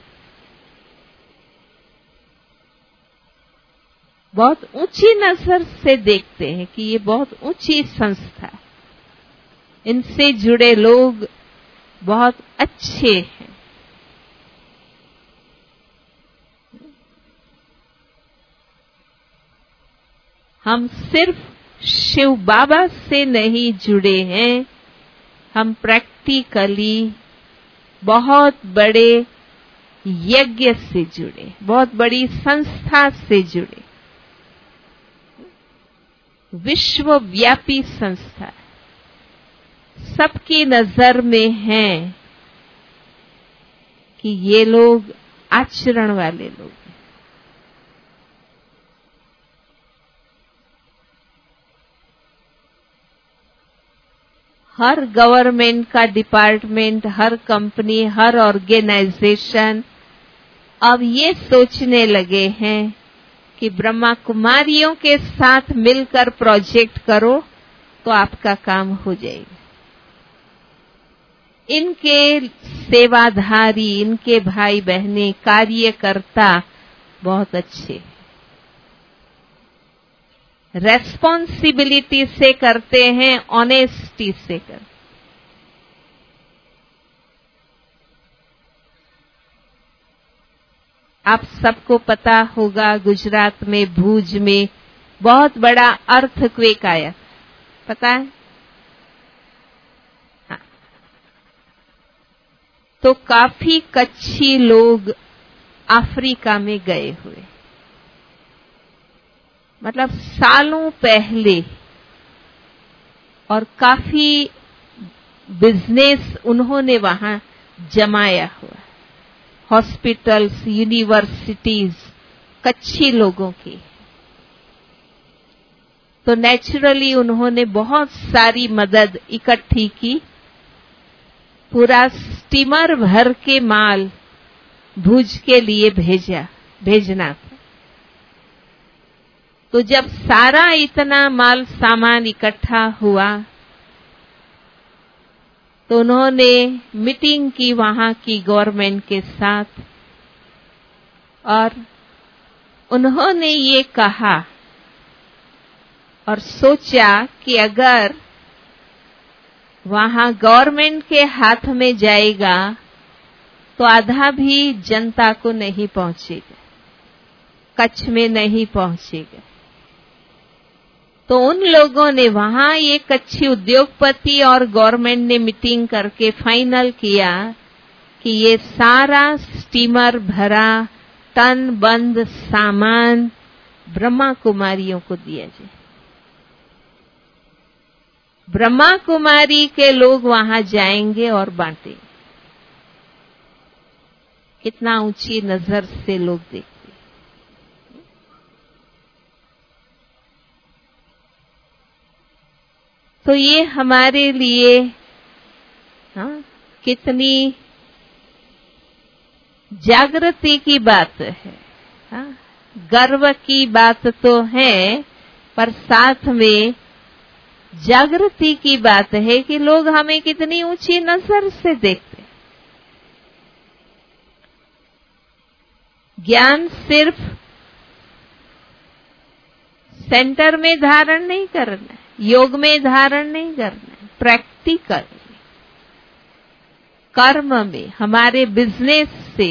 बहुत ऊंची नजर से देखते हैं कि ये बहुत ऊंची संस्था, इनसे जुड़े लोग बहुत अच्छे हैं। हम सिर्फ शिव बाबा से नहीं जुड़े हैं, हम प्रैक्टिकली बहुत बड़े यज्ञ से जुड़े, बहुत बड़ी संस्था से जुड़े, विश्वव्यापी संस्था, सबकी नजर में है कि ये लोग आचरण वाले लोग हैं। हर गवर्नमेंट का डिपार्टमेंट, हर कंपनी, हर ऑर्गेनाइजेशन अब ये सोचने लगे हैं कि ब्रह्मा कुमारियों के साथ मिलकर प्रोजेक्ट करो तो आपका काम हो जाएगा। इनके सेवाधारी, इनके भाई बहने, कार्यकर्ता बहुत अच्छे, रेस्पॉन्सिबिलिटी से करते हैं, ऑनेस्टी से करते। आप सबको पता होगा गुजरात में, भुज में बहुत बड़ा अर्थक्वेक आया, पता है? हाँ। तो काफी कच्छी लोग अफ्रीका में गए हुए, मतलब सालों पहले, और काफी बिजनेस उन्होंने वहां जमाया हुआ, हॉस्पिटल्स, यूनिवर्सिटीज कच्छी लोगों की। तो नेचुरली उन्होंने बहुत सारी मदद इकट्ठी की, पूरा स्टीमर भर के माल भुज के लिए भेजा भेजना था। तो जब सारा इतना माल सामान इकट्ठा हुआ तो उन्होंने मीटिंग की वहां की गवर्नमेंट के साथ, और उन्होंने ये कहा और सोचा कि अगर वहां गवर्नमेंट के हाथ में जाएगा तो आधा भी जनता को नहीं पहुंचेगा, कच्छ में नहीं पहुंचेगा। तो उन लोगों ने वहां ये कच्छी उद्योगपति और गवर्नमेंट ने मीटिंग करके फाइनल किया कि ये सारा स्टीमर भरा टन बंद सामान ब्रह्मा कुमारियों को दिया जाए। ब्रह्मा कुमारी के लोग वहां जाएंगे और बांटेंगे। कितना ऊंची नजर से लोग देखते। तो ये हमारे लिए हाँ, कितनी जागृति की बात है। हाँ, गर्व की बात तो है, पर साथ में जागृति की बात है कि लोग हमें कितनी ऊंची नजर से देखते। ज्ञान सिर्फ सेंटर में धारण नहीं करना है, योग में धारण नहीं करना है, प्रैक्टिकल कर्म में, हमारे बिजनेस से,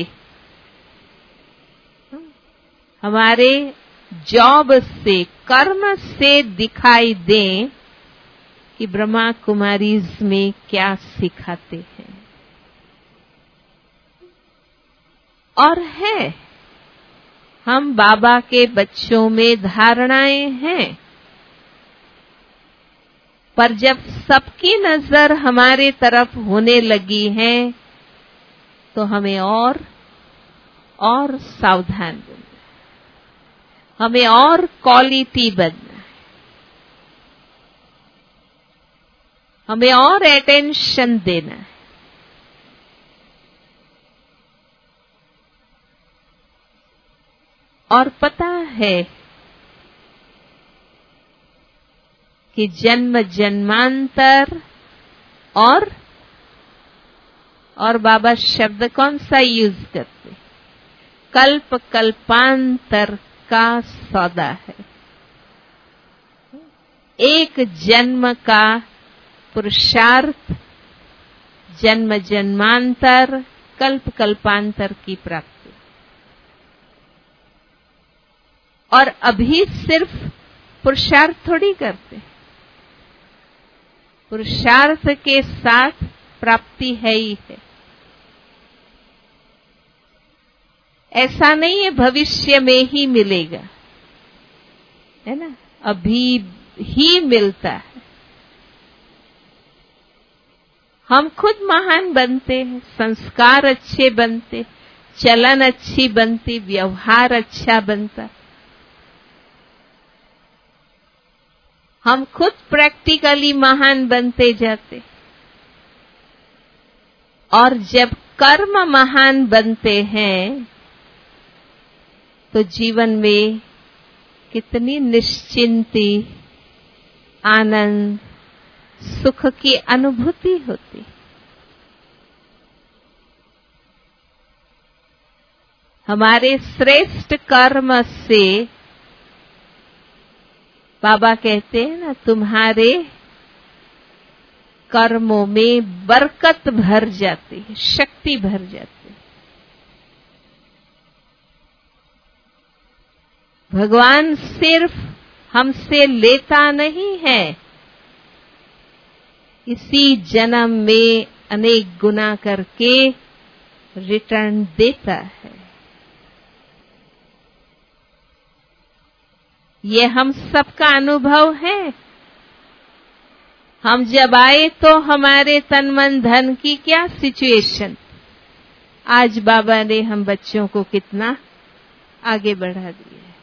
हमारे जॉब से, कर्म से दिखाई दें कि ब्रह्मा कुमारीज में क्या सिखाते हैं। और है, हम बाबा के बच्चों में धारणाएं हैं, पर जब सबकी नजर हमारे तरफ होने लगी है तो हमें और और सावधान बनना है, हमें और क्वालिटी बनना है, हमें और अटेंशन देना है। और पता है कि जन्म जन्मांतर और और बाबा शब्द कौन सा यूज करते, कल्प कल्पांतर का सौदा है। एक जन्म का पुरुषार्थ, जन्म जन्मांतर, कल्प कल्पांतर की प्राप्ति। और अभी सिर्फ पुरुषार्थ थोड़ी करते, पुरुषार्थ के साथ प्राप्ति है ही है। ऐसा नहीं है भविष्य में ही मिलेगा, है ना, अभी ही मिलता है। हम खुद महान बनते हैं, संस्कार अच्छे बनते, चलन अच्छी बनती, व्यवहार अच्छा बनता, हम खुद प्रैक्टिकली महान बनते जाते। और जब कर्म महान बनते हैं तो जीवन में कितनी निश्चिंती, आनंद, सुख की अनुभूति होती। हमारे श्रेष्ठ कर्म से बाबा कहते हैं ना, तुम्हारे कर्मों में बरकत भर जाती है, शक्ति भर जाती है। भगवान सिर्फ हमसे लेता नहीं है, इसी जन्म में अनेक गुना करके रिटर्न देता है। ये हम सबका अनुभव है। हम जब आए तो हमारे तन मन धन की क्या सिचुएशन, आज बाबा ने हम बच्चों को कितना आगे बढ़ा दिया है।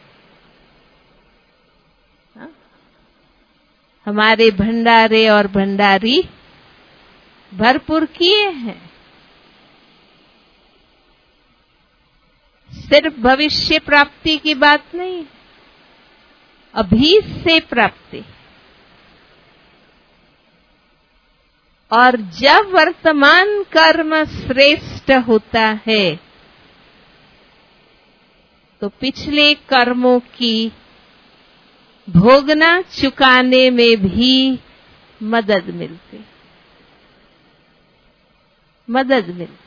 हाँ? हमारे भंडारे और भंडारी भरपूर किए हैं। सिर्फ भविष्य प्राप्ति की बात नहीं, अभी से प्राप्ति। और जब वर्तमान कर्म श्रेष्ठ होता है तो पिछले कर्मों की भोगना चुकाने में भी मदद मिलती मदद मिलती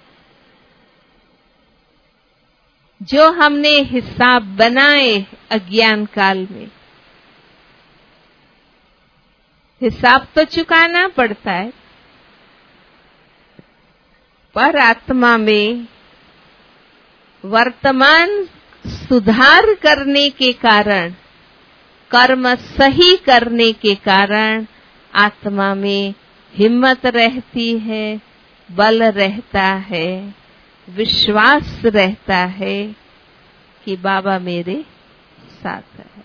जो हमने हिसाब बनाए अज्ञान काल में, हिसाब तो चुकाना पड़ता है, पर आत्मा में वर्तमान सुधार करने के कारण, कर्म सही करने के कारण आत्मा में हिम्मत रहती है, बल रहता है, विश्वास रहता है कि बाबा मेरे साथ है।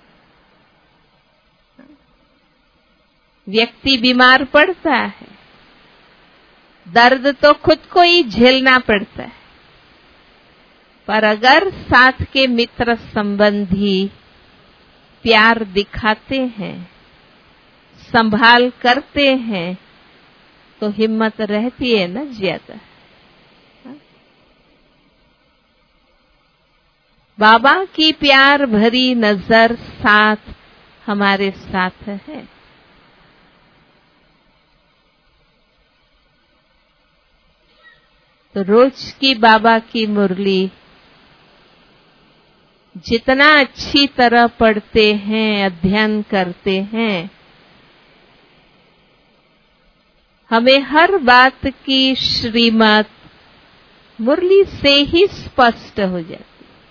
व्यक्ति बीमार पड़ता है, दर्द तो खुद को ही झेलना पड़ता है, पर अगर साथ के मित्र संबंधी प्यार दिखाते हैं, संभाल करते हैं, तो हिम्मत रहती है ना ज्यादा। बाबा की प्यार भरी नजर साथ हमारे साथ है। तो रोज की बाबा की मुरली जितना अच्छी तरह पढ़ते हैं, अध्ययन करते हैं, हमें हर बात की श्रीमत मुरली से ही स्पष्ट हो जाती।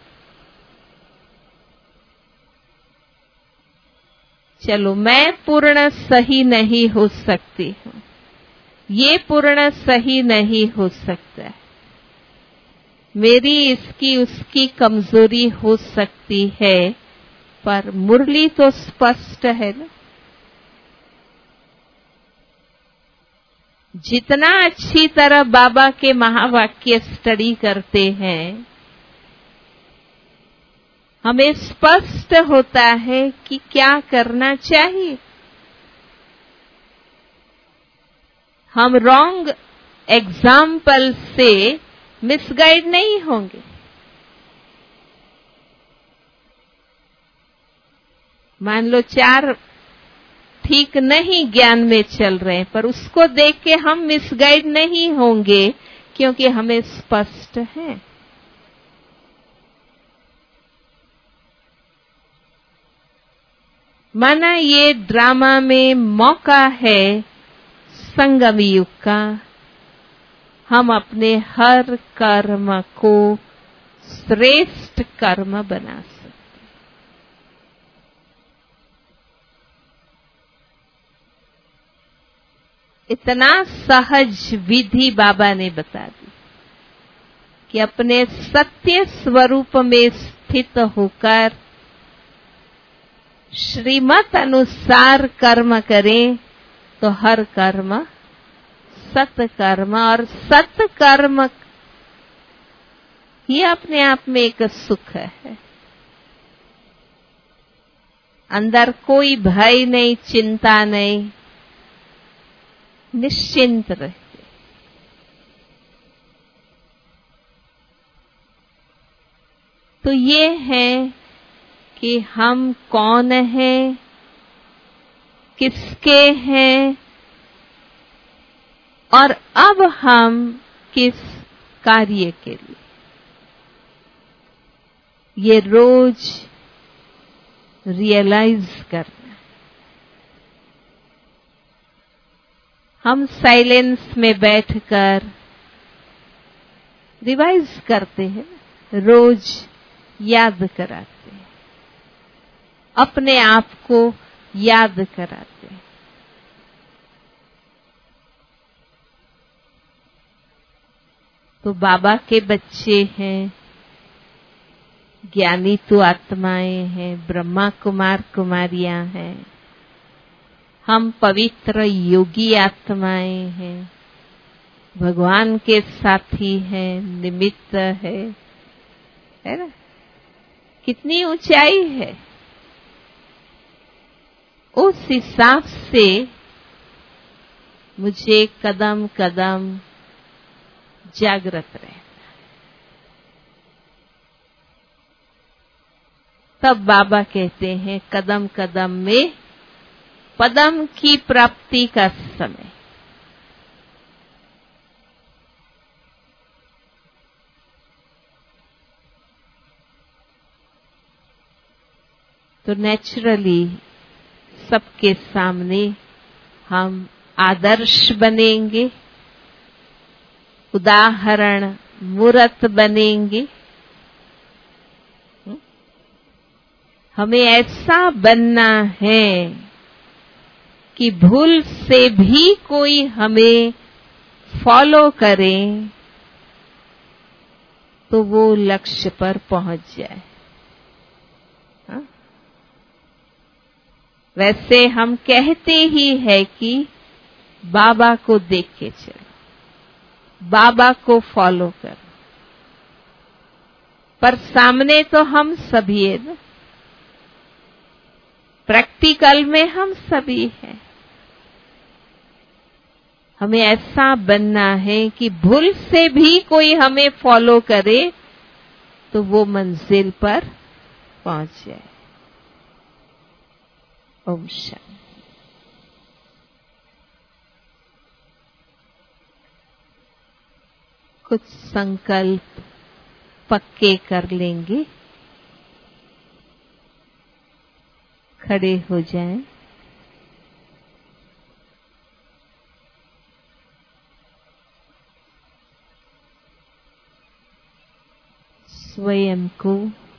चलो, मैं पूर्ण सही नहीं हो सकती हूं, ये पूर्ण सही नहीं हो सकता है, मेरी इसकी उसकी कमजोरी हो सकती है, पर मुरली तो स्पष्ट है ना। जितना अच्छी तरह बाबा के महावाक्य स्टडी करते हैं, हमें स्पष्ट होता है कि क्या करना चाहिए। हम रॉन्ग एग्जाम्पल से मिसगाइड नहीं होंगे। मान लो चार ठीक नहीं ज्ञान में चल रहे हैं, पर उसको देख के हम मिसगाइड नहीं होंगे, क्योंकि हमें स्पष्ट है। माना ये ड्रामा में मौका है संगम युग का, हम अपने हर कर्म को श्रेष्ठ कर्म बना सकते। इतना सहज विधि बाबा ने बता दी कि अपने सत्य स्वरूप में स्थित होकर श्रीमत अनुसार कर्म करें तो हर कर्म सत्कर्म, और सत्कर्म ही अपने आप में एक सुख है। अंदर कोई भय नहीं, चिंता नहीं, निश्चिंत रहते। तो ये है कि हम कौन हैं, किसके हैं, और अब हम किस कार्य के लिए, ये रोज रियलाइज करना। हम साइलेंस में बैठकर रिवाइज करते हैं, रोज याद कराते हैं, अपने आप को याद कराते हैं। तो बाबा के बच्चे हैं, ज्ञानी तो आत्माएं हैं, ब्रह्मा कुमार कुमारियां हैं, हम पवित्र योगी आत्माएं हैं, भगवान के साथी हैं, निमित्त है, है ना? कितनी ऊंचाई है। उस हिसाब से मुझे कदम कदम जागृत रहना। तब बाबा कहते हैं कदम कदम में पदम की प्राप्ति का समय। तो नेचुरली सबके सामने हम आदर्श बनेंगे, उदाहरण मूर्त बनेंगे। हमें ऐसा बनना है कि भूल से भी कोई हमें फॉलो करे तो वो लक्ष्य पर पहुंच जाए। हा? वैसे हम कहते ही है कि बाबा को देख के चलो, बाबा को फॉलो करो, पर सामने तो हम सभी है ना, प्रैक्टिकल में हम सभी हैं। हमें ऐसा बनना है कि भूल से भी कोई हमें फॉलो करे तो वो मंजिल पर पहुंच जाए। ओम शांति। कुछ संकल्प पक्के कर लेंगे, खड़े हो जाएं। स्वयं को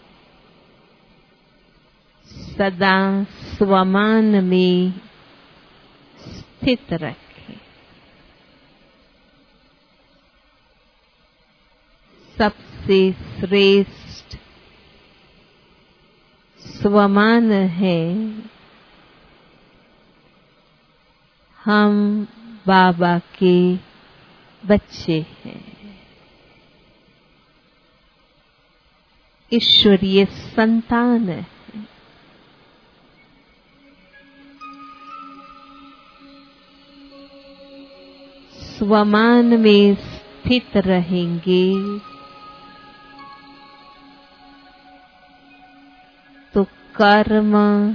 सदा स्वमान में स्थित रखें। सबसे श्रेष्ठ स्वमान है हम बाबा के बच्चे हैं, ईश्वरीय संतान है। स्वमान में स्थित रहेंगे तो कर्म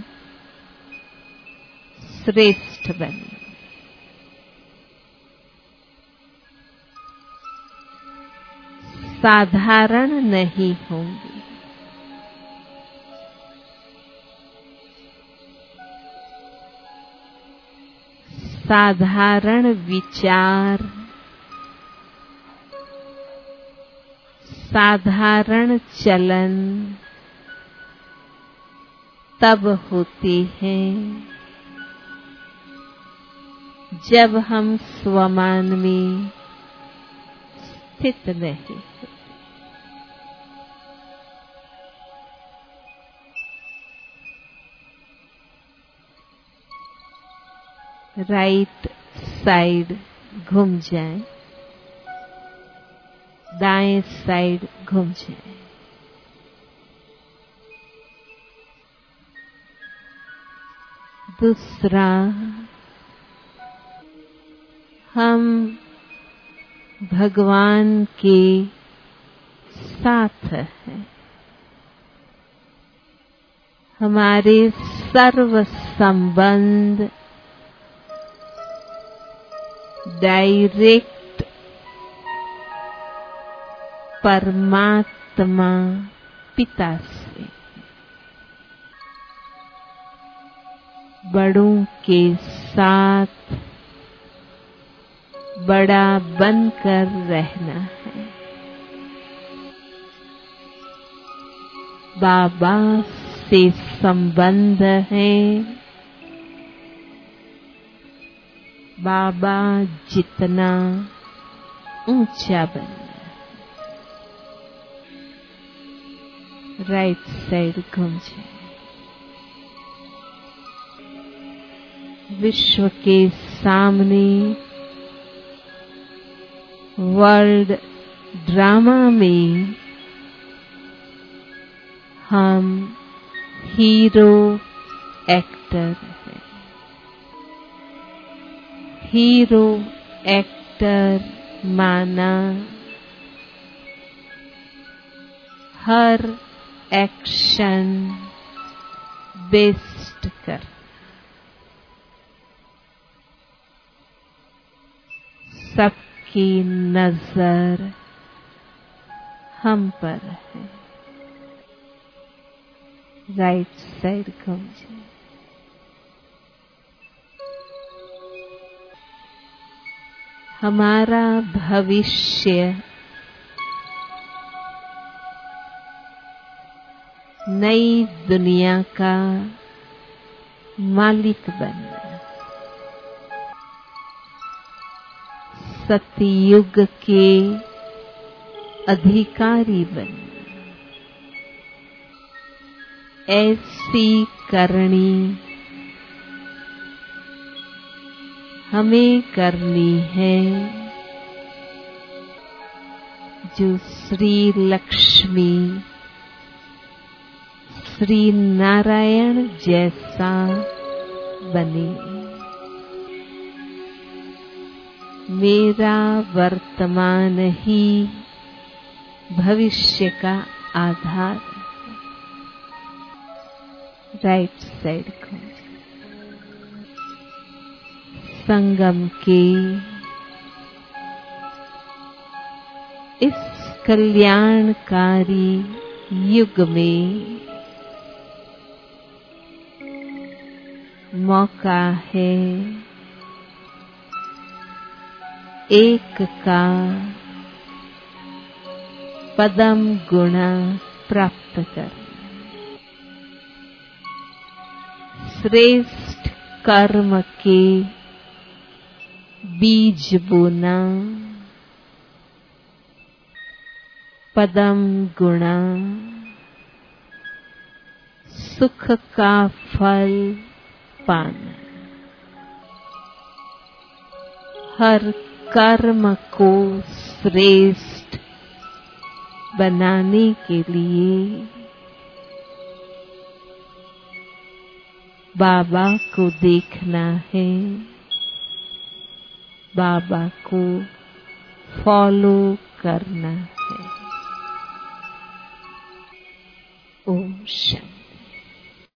श्रेष्ठ बने। साधारण नहीं होंगे। साधारण विचार, साधारण चलन तब होते हैं जब हम स्वमान में स्थित नहीं। राइट साइड घूम जाए, दाएं साइड घूम जाए। दूसरा, हम भगवान के साथ हैं। हमारे सर्व संबंध डायरेक्ट परमात्मा पिता से, बड़ों के साथ बड़ा बनकर रहना है। बाबा से संबंध है। बाबा जितना ऊंचा बनना। राइट साइड घूम जाए। विश्व के सामने वर्ल्ड ड्रामा में हम हीरो एक्टर हैं। हीरो एक्टर माना हर एक्शन बेस्ट कर। सबकी नजर हम पर है। राइट साइड घूम जाए। हमारा भविष्य नई दुनिया का मालिक बनना। सतयुग के अधिकारी बनना। ऐसी करनी हमें करनी है जो श्री लक्ष्मी श्री नारायण जैसा बने। मेरा वर्तमान ही भविष्य का आधार। राइट साइड को संगम के इस कल्याणकारी युग में मौका है एक का पदम गुणा प्राप्त कर। श्रेष्ठ कर्म के बीज बोना। पदम गुणा सुख का फल पाना। हर कर्म को श्रेष्ठ बनाने के लिए बाबा को देखना है। बाबा को फॉलो करना है। ओम शांति।